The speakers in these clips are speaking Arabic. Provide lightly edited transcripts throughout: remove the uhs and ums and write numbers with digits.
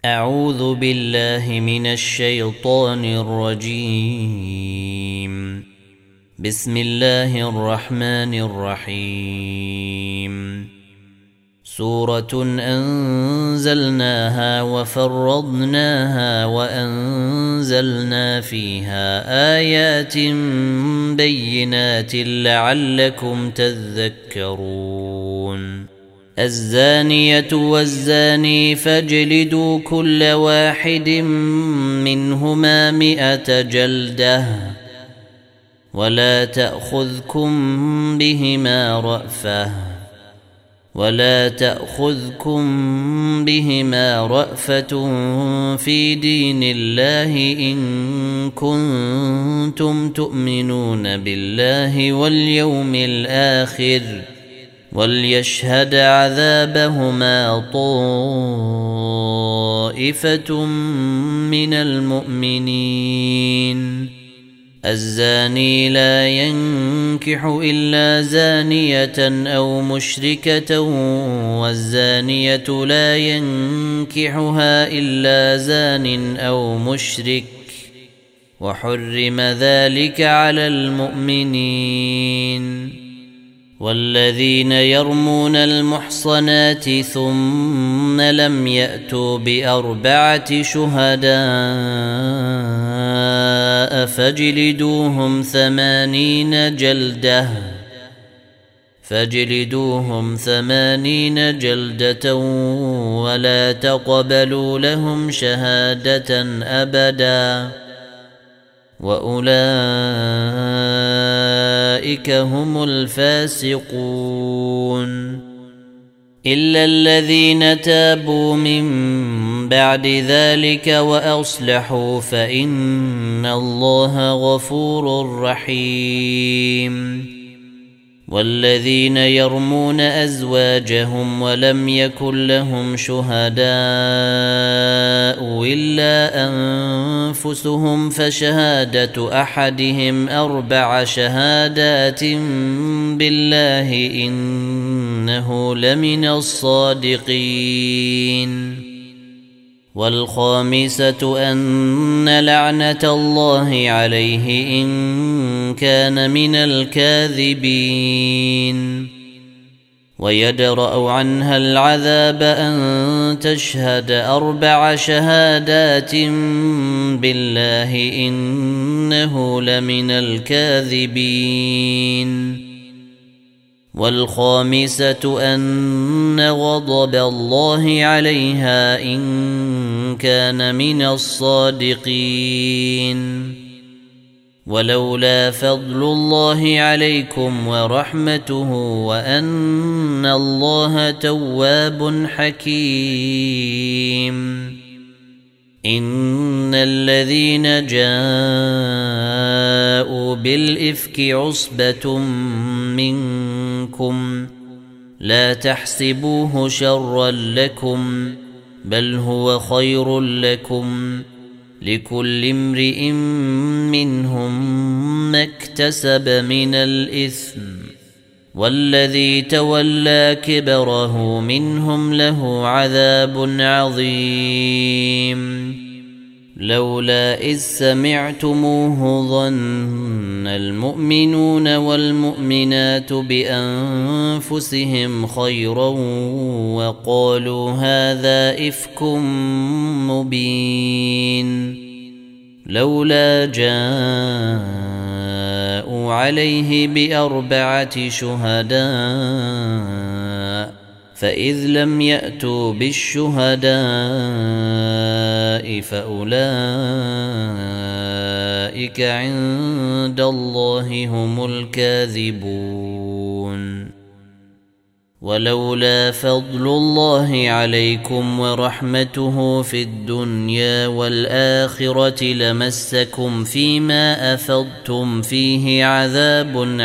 أعوذ بالله من الشيطان الرجيم. بسم الله الرحمن الرحيم. سورة أنزلناها وفرضناها وأنزلنا فيها آيات بينات لعلكم تذكرون. الزانية والزاني فاجلدوا كل واحد منهما 100 جلدة ولا تأخذكم بهما رأفة في دين الله إن كنتم تؤمنون بالله واليوم الآخر وليشهد عذابهما طائفة من المؤمنين. الزاني لا ينكح إلا زانية أو مشركة والزانية لا ينكحها إلا زان أو مشرك وحرم ذلك على المؤمنين. والذين يرمون المحصنات ثم لم يأتوا ب4 شهداء فاجلدوهم 80 جلدة ولا تقبلوا لهم شهادة أبدا وأولئك هم الفاسقون. إلا الذين تابوا من بعد ذلك وأصلحوا فإن الله غفور رحيم. والذين يرمون أزواجهم ولم يكن لهم شهداء إلا أنفسهم فشهادة أحدهم 4 شهادات بالله إنه لمن الصادقين. والخامسة أن لعنة الله عليه إن كان من الكاذبين. ويدرأ عنها العذاب أن تشهد 4 شهادات بالله إنه لمن الكاذبين. والخامسة أن غضب الله عليها إن كان من الصادقين. ولولا فضل الله عليكم ورحمته وأن الله تواب حكيم. إن الذين جاءوا بالإفك عصبة منكم لا تحسبوه شرا لكم بل هو خير لكم لكل امرئ منهم ما اكتسب من الإثم والذي تولى كبره منهم له عذاب عظيم. لولا إذ سمعتموه ظن المؤمنون والمؤمنات بأنفسهم خيرا وقالوا هذا إفك مبين. لولا جاءوا عليه ب4 شهداء فإذ لم يأتوا بالشهداء فأولئك عند الله هم الكاذبون. ولولا فضل الله عليكم ورحمته في الدنيا والآخرة لمسكم فيما أفضتم فيه عذاب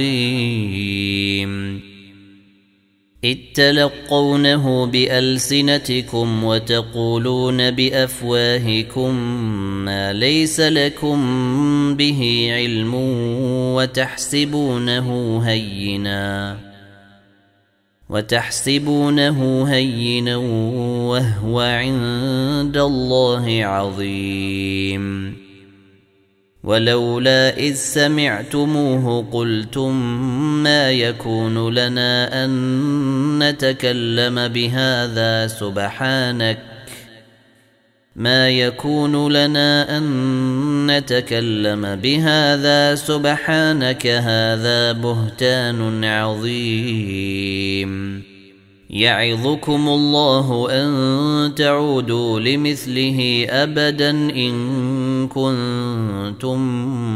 عظيم. إذ تلقونه بألسنتكم وتقولون بأفواهكم ما ليس لكم به علم وتحسبونه هينا وتحسبونه هينا وهو عند الله عظيم ولولا إذ سمعتموه قلتم ما يكون لنا أن نتكلم بهذا سبحانك هذا بهتان عظيم يعظكم الله أن تعودوا لمثله أبدا إن كنتم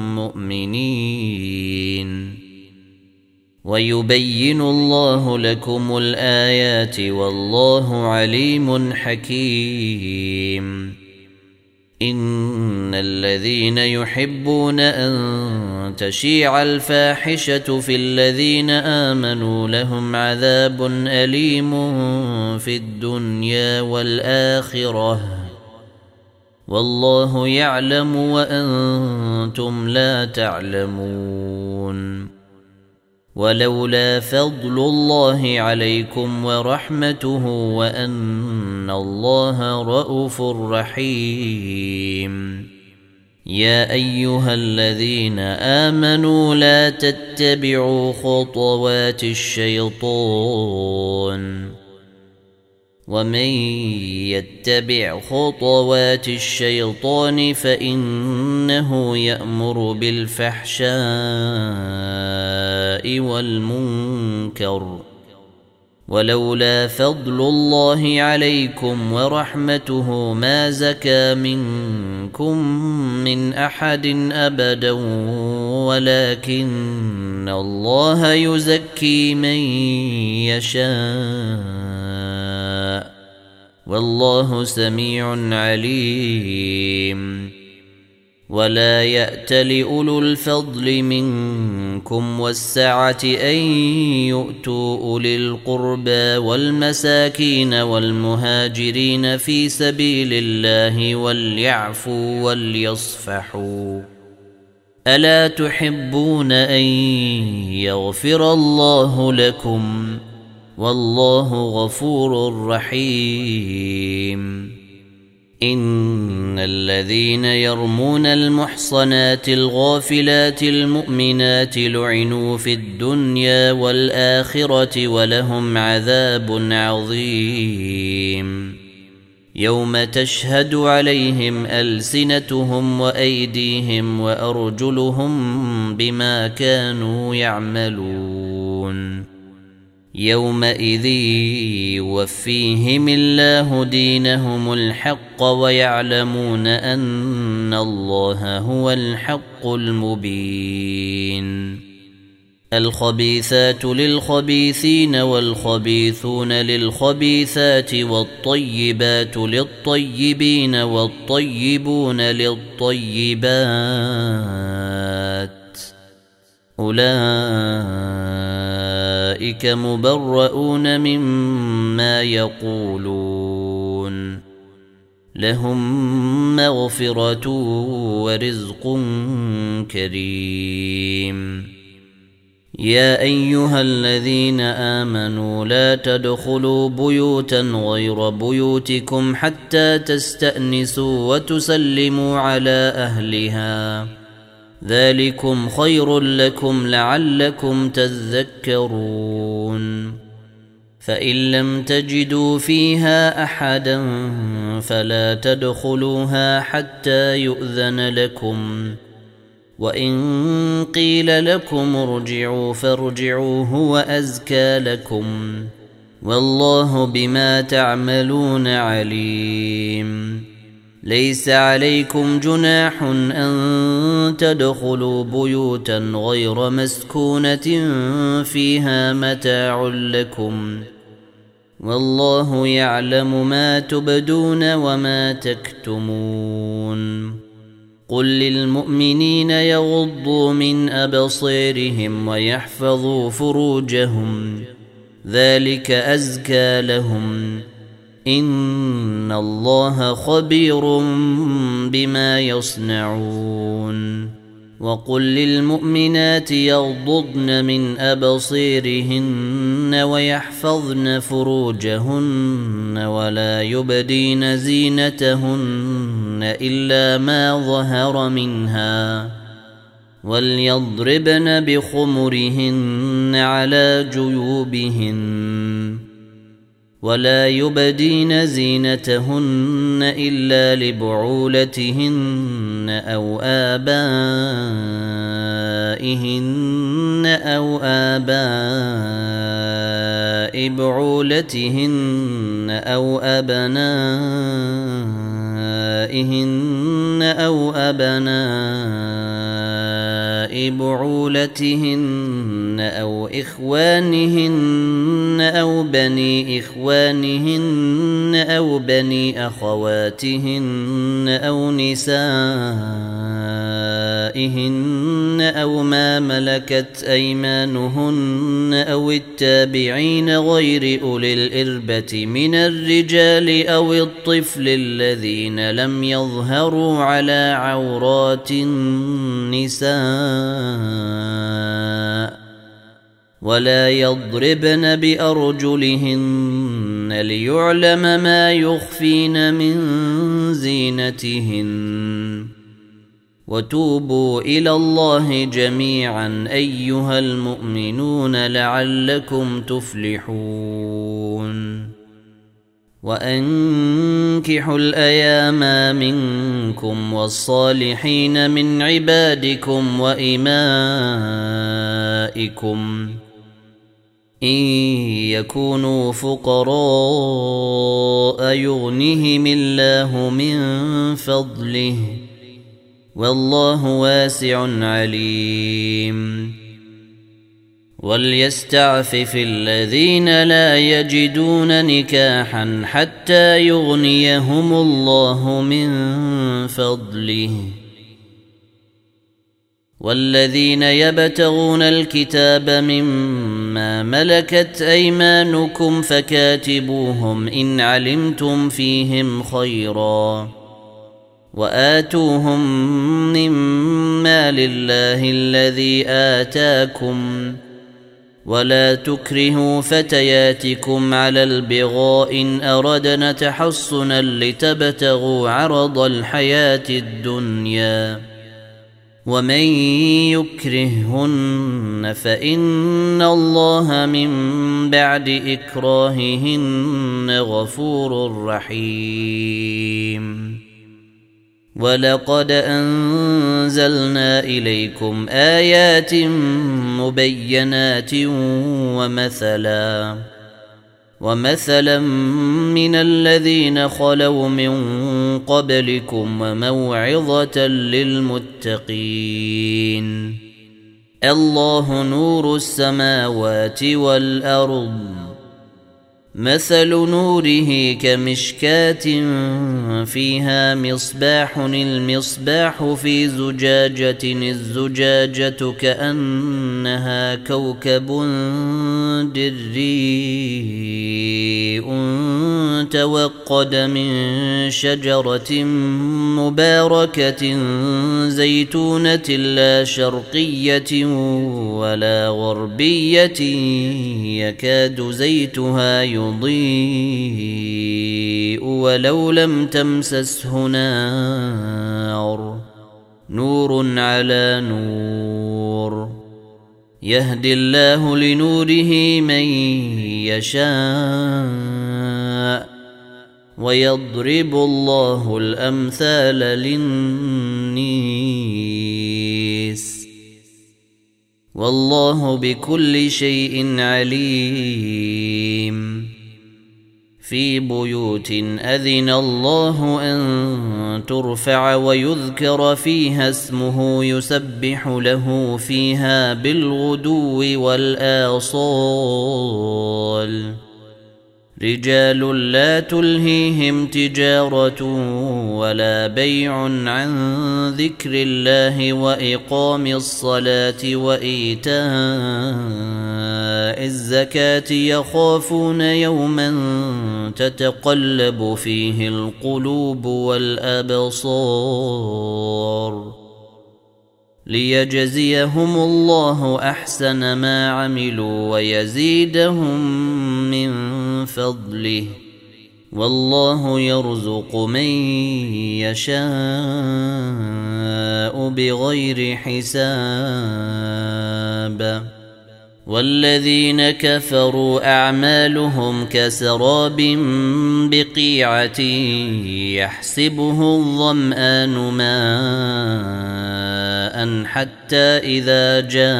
مؤمنين ويبين الله لكم الآيات والله عليم حكيم إن الذين يحبون أن تشيع الفاحشة في الذين آمنوا لهم عذاب أليم في الدنيا والآخرة والله يعلم وأنتم لا تعلمون ولولا فضل الله عليكم ورحمته وأن الله رءوف رحيم يا أيها الذين آمنوا لا تتبعوا خطوات الشيطان ومن يتبع خطوات الشيطان فإنه يأمر بالفحشاء والمنكر ولولا فضل الله عليكم ورحمته ما زكى منكم من أحد أبدا ولكن الله يزكي من يشاء والله سميع عليم ولا يأتل أولو الفضل منكم والسعة أن يؤتوا أولي القربى والمساكين والمهاجرين في سبيل الله وليعفوا وليصفحوا ألا تحبون أن يغفر الله لكم والله غفور رحيم إن الذين يرمون المحصنات الغافلات المؤمنات لعنوا في الدنيا والآخرة ولهم عذاب عظيم يوم تشهد عليهم ألسنتهم وأيديهم وأرجلهم بما كانوا يعملون يومئذ يوفيهم الله دينهم الحق ويعلمون أن الله هو الحق المبين الخبيثات للخبيثين والخبيثون للخبيثات والطيبات للطيبين والطيبون للطيبات أولئك مبرؤون مما يقولون لهم مغفرة ورزق كريم يا أيها الذين آمنوا لا تدخلوا بيوتا غير بيوتكم حتى تستأنسوا وتسلموا على أهلها ذلكم خير لكم لعلكم تذكرون فإن لم تجدوا فيها أحدا فلا تدخلوها حتى يؤذن لكم وإن قيل لكم ارجعوا فارجعوا هو أزكى لكم والله بما تعملون عليم ليس عليكم جناح أن تدخلوا بيوتا غير مسكونة فيها متاع لكم والله يعلم ما تبدون وما تكتمون قل للمؤمنين يغضوا من أبصارهم ويحفظوا فروجهم ذلك أزكى لهم إن الله خبير بما يصنعون وقل للمؤمنات يغضضن من أبصيرهن ويحفظن فروجهن ولا يبدين زينتهن إلا ما ظهر منها وليضربن بخمرهن على جيوبهن ولا يبدين زينتهن إلا لبعولتهن أو آباء بعولتهن أو أبنائهن أو بعولتهن أو إخوانهن أو بني إخوانهن أو بني أخواتهن أو نسائهن أو ما ملكت أيمانهن أو التابعين غير أولي الإربة من الرجال أو الطفل الذين لم يظهروا على عورات النساء ولا يضربن بأرجلهن ليعلم ما يخفين من زينتهن وتوبوا إلى الله جميعا أيها المؤمنون لعلكم تفلحون وأنكحوا الأيام منكم والصالحين من عبادكم وإمائكم إن يكونوا فقراء يغنهم الله من فضله والله واسع عليم وليستعفف الذين لا يجدون نكاحا حتى يغنيهم الله من فضله والذين يبتغون الكتاب مما ملكت أيمانكم فكاتبوهم إن علمتم فيهم خيرا وآتوهم مما لله الذي آتاكم ولا تكرهوا فتياتكم على البغاء إن أردنا تحصنا لتبتغوا عرض الحياة الدنيا ومن يكرههن فإن الله من بعد إكراههن غفور رحيم ولقد أنزلنا إليكم آيات مبينات ومثلا من الذين خلوا من قبلكم وموعظة للمتقين الله نور السماوات والأرض مثل نوره كمشكاة فيها مصباح المصباح في زجاجة الزجاجة كأنها كوكب دري توقد من شجرة مباركة زيتونة لا شرقية ولا غربية يكاد زيتها يضيء ولو لم تمسسه نار نور على نور يهدي الله لنوره من يشاء ويضرب الله الأمثال للناس والله بكل شيء عليم في بيوت أذن الله أن ترفع ويذكر فيها اسمه يسبح له فيها بالغدو والآصال رجال لا تلهيهم تجارة ولا بيع عن ذكر الله وإقام الصلاة وإيتاء الزكاة يخافون يوما تتقلب فيه القلوب والأبصار ليجزيهم الله أحسن ما عملوا ويزيدهم من فضله، والله يرزق من يشاء بغير حساب. والذين كفروا أعمالهم كسراب بقيعة يحسبه الظمآن ماء حتى إذا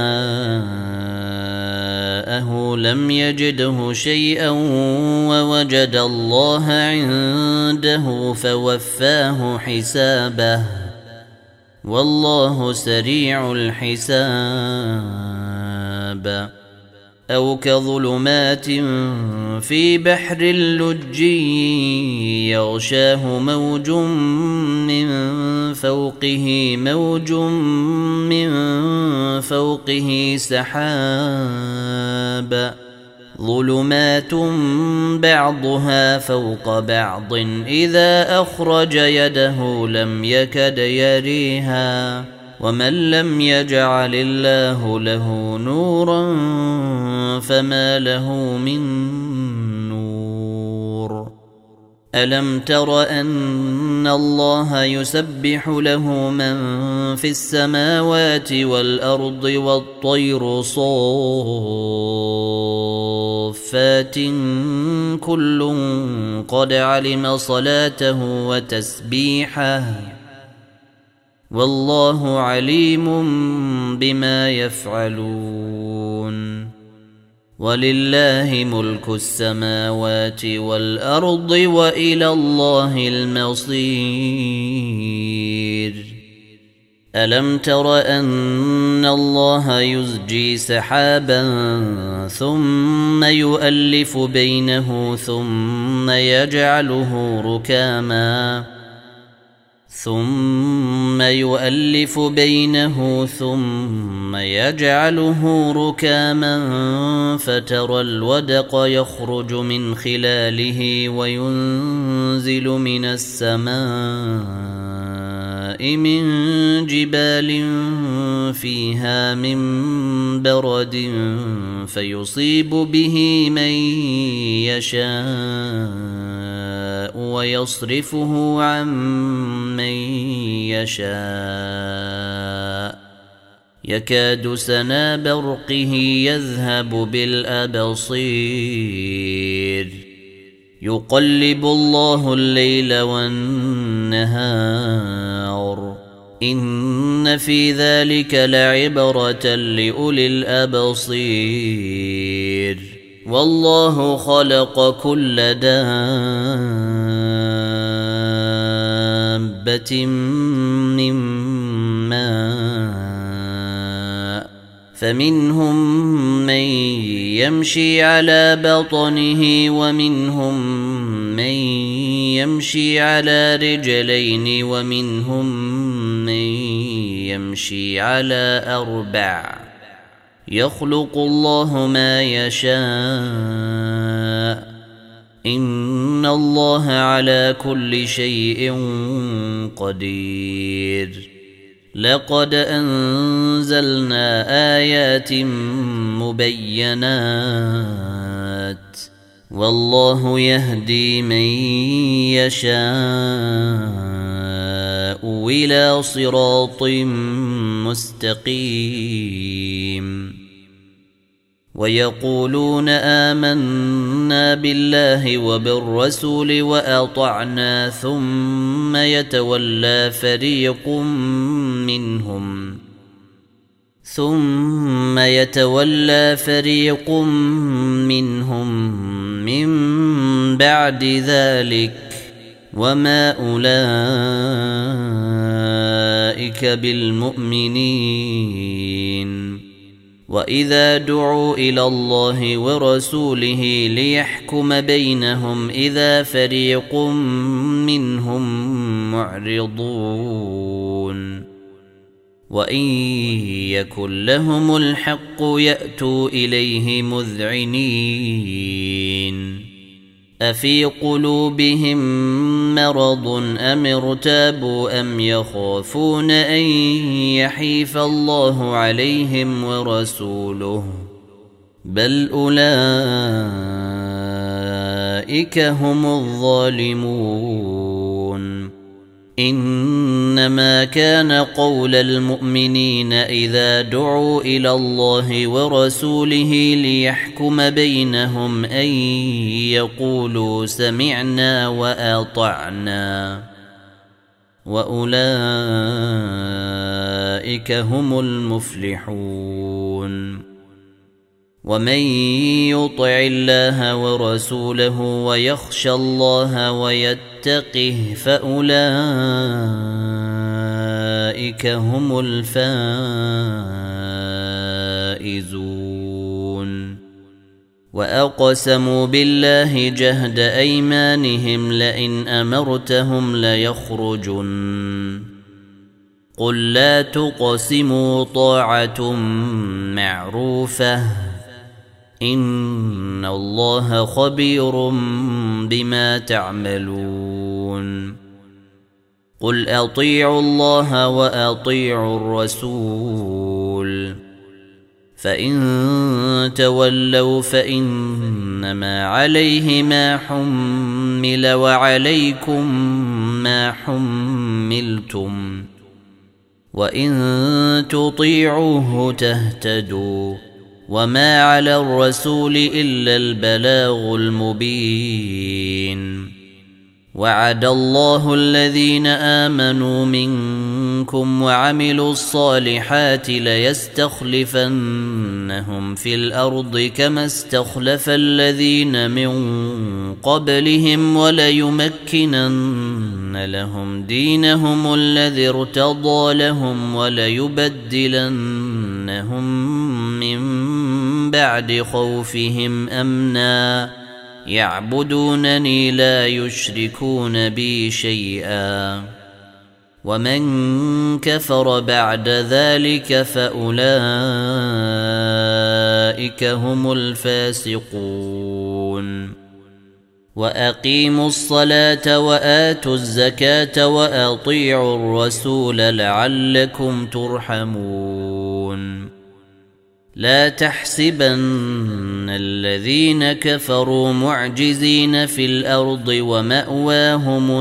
جاءه لم يجده شيئا ووجد الله عنده فوفاه حسابه، والله سريع الحساب. أو كظلمات في بحر اللج يغشاه موج من فوقه سحاب، ظلمات بعضها فوق بعض إذا أخرج يده لم يكد يريها، ومن لم يجعل الله له نورا فما له من نور. ألم تر أن الله يسبح له من في السماوات والأرض والطير صافات كل قد علم صلاته وتسبيحه، والله عليم بما يفعلون. ولله ملك السماوات والأرض وإلى الله المصير. ألم تر أن الله يزجي سحابا ثم يؤلف بينه ثم يجعله ركاما فترى الودق يخرج من خلاله وينزل من السماء من جبال فيها من برد فيصيب به من يشاء ويصرفه عن من يشاء يكاد سنا برقه يذهب بالأبصير. يقلب الله الليل والنهار إن في ذلك لعبرة لأولي الأبصير. والله خلق كل دابة من ماء فمنهم من يمشي على بطنه ومنهم من يمشي على رجلين ومنهم من يمشي على أربع. يخلق الله ما يشاء إن الله على كل شيء قدير. لقد أنزلنا آيات مبينات والله يهدي من يشاء إلى صراط مستقيم. ويقولون آمنا بالله وبالرسول وأطعنا ثم يتولى فريق منهم من بعد ذلك وما أولئك بالمؤمنين. وإذا دعوا إلى الله ورسوله ليحكم بينهم إذا فريق منهم معرضون. وإن يكن لهم الحق يأتوا إليه مذعنين. أفي قلوبهم مرض أم ارتابوا أم يخافون أن يحيف الله عليهم ورسوله بل أولئك هم الظالمون إنما كان قول المؤمنين إذا دعوا إلى الله ورسوله ليحكم بينهم أن يقولوا سمعنا وأطعنا وأولئك هم المفلحون ومن يطع الله ورسوله ويخشى الله ويتقه فأولئك هم الفائزون وأقسموا بالله جهد أيمانهم لئن أمرتهم ليخرجن قل لا تقسموا طاعة معروفة إن الله خبير بما تعملون قل أطيعوا الله وأطيعوا الرسول فإن تولوا فإنما عليه ما حمل وعليكم ما حملتم وإن تطيعوه تهتدوا وما على الرسول إلا البلاغ المبين وعد الله الذين آمنوا منكم وعملوا الصالحات ليستخلفنهم في الأرض كما استخلف الذين من قبلهم وليمكنن لهم دينهم الذي ارتضى لهم وليبدلنهم من بعد خوفهم أمنا يعبدونني لا يشركون بي شيئا ومن كفر بعد ذلك فأولئك هم الفاسقون وأقيموا الصلاة وآتوا الزكاة وأطيعوا الرسول لعلكم ترحمون لا تحسبن الذين كفروا معجزين في الأرض ومأواهم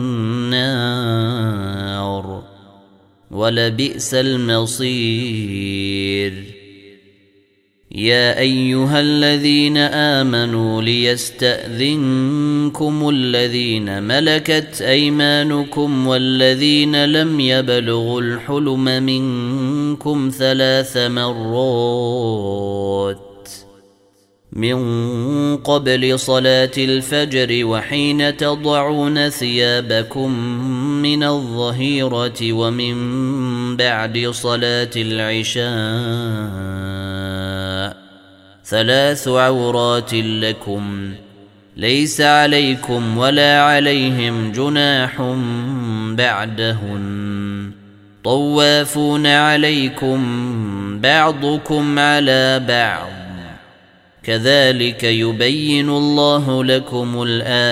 النار ولبئس المصير يا أيها الذين آمنوا ليستأذنكم الذين ملكت أيمانكم والذين لم يبلغوا الحلم منكم 3 مرات من قبل صلاة الفجر وحين تضعون ثيابكم من الظهيرة ومن بعد صلاة العشاء 3 عورات لكم ليس عليكم ولا عليهم جناح بعدهن طوافون عليكم بعضكم على بعض كذلك يبين الله لكم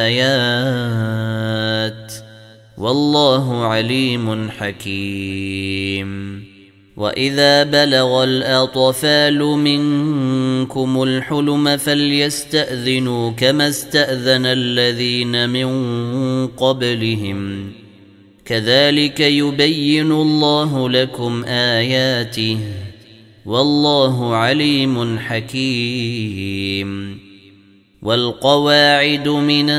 الآيات والله عليم حكيم وإذا بلغ الأطفال منكم الحلم فليستأذنوا كما استأذن الذين من قبلهم كذلك يبين الله لكم آياته والله عليم حكيم والقواعد من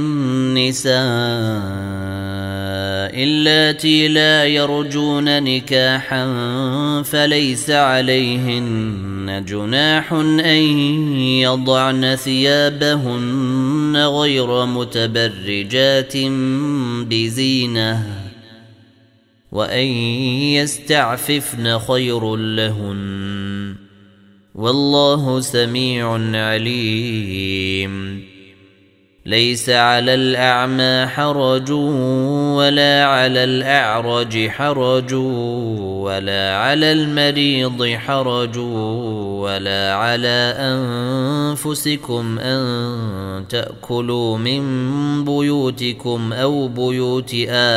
النساء اللاتي لا يرجون نكاحا فليس عليهن جناح أن يضعن ثيابهن غير متبرجات بزينة وأن يستعففن خير لهن والله سميع عليم ليس على الأعمى حرج ولا على الأعرج حرج ولا على المريض حرج ولا على أنفسكم أن تأكلوا من بيوتكم أو بيوت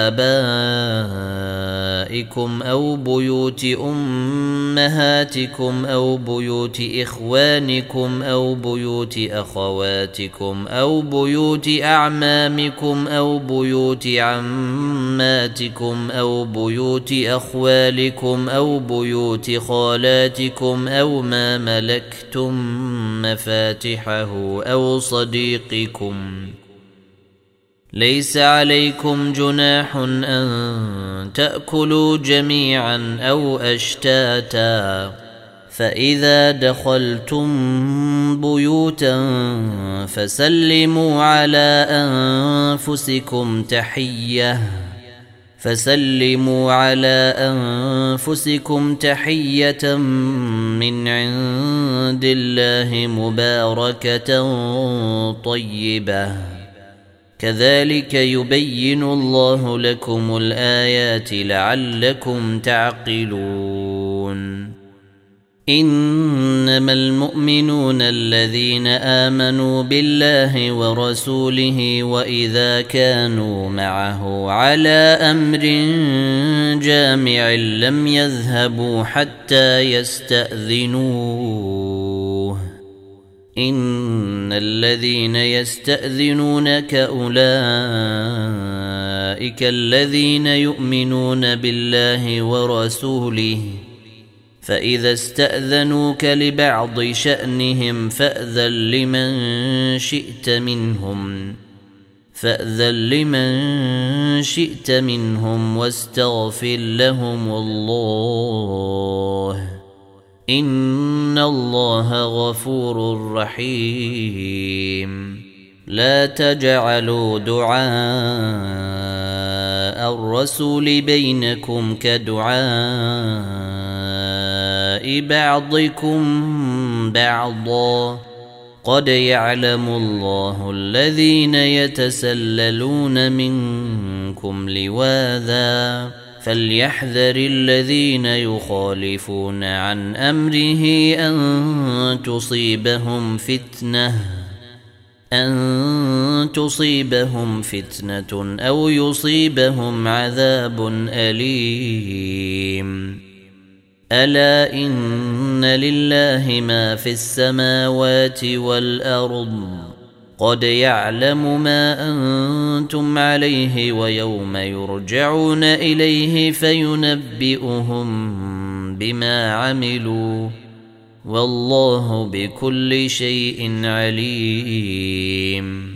آبائكم أو بيوت أمهاتكم أو بيوت إخوانكم أو بيوت أخواتكم أو بيوت أعمامكم أو بيوت عماتكم أو بيوت أخوالكم أو بيوت خالاتكم أو ما ملكتم مفاتحه أو صديقكم. ليس عليكم جناح أن تأكلوا جميعا أو أشتاتا، فإذا دخلتم بيوتا فسلموا على أنفسكم تحية من عند الله مباركة طيبة، كذلك يبين الله لكم الآيات لعلكم تعقلون. إنما المؤمنون الذين آمنوا بالله ورسوله وإذا كانوا معه على أمر جامع لم يذهبوا حتى يستأذنوه. إن الذين يستأذنونك أولئك الذين يؤمنون بالله ورسوله، فإذا استأذنوك لبعض شأنهم فأذن لمن شئت منهم واستغفر لهم الله، إن الله غفور رحيم. لا تجعلوا دعاء الرسول بينكم كدعاء بعضكم بعضا، قد يعلم الله الذين يتسللون منكم لواذا، فليحذر الذين يخالفون عن أمره أن تصيبهم فتنة أو يصيبهم عذاب أليم. ألا إن لله ما في السماوات والأرض، قد يعلم ما أنتم عليه ويوم يرجعون إليه فينبئهم بما عملوا، والله بكل شيء عليم.